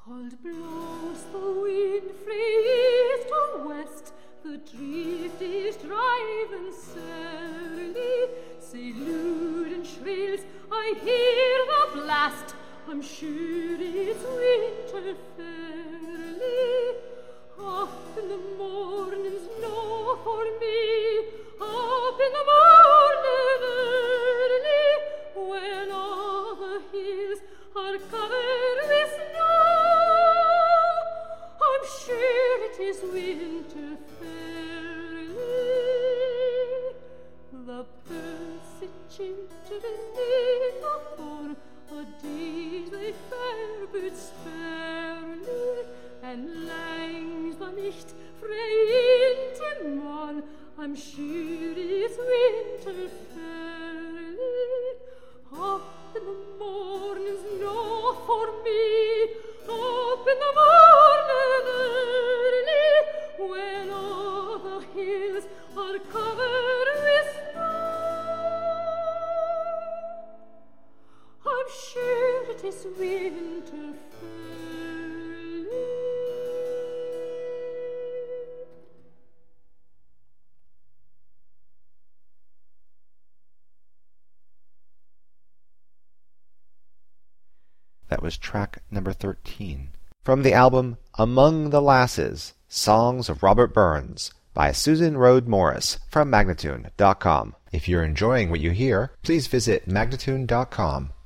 Cold blows the wind frae east to west, the drift is driving surly. Say lewd and shrills, I hear the blast, I'm sure it's winter fairly. Up in the morning's no for me, up in the morning early, when all the hills are covered with snow. I'm sure it is winter fairly. The birds sit children in the thorn, a days they fare but sparely, and langs the nicht frei in Mann, I'm sure it's winter fairly. Up in the morning's no for me, up in the morning early, when all the hills are covered with snow. I'm sure it is winter fairly. That was track number 13. From the album Among the Lasses, Songs of Robert Burns by Susan Rhodes Morris from Magnatune.com. If you're enjoying what you hear, please visit Magnatune.com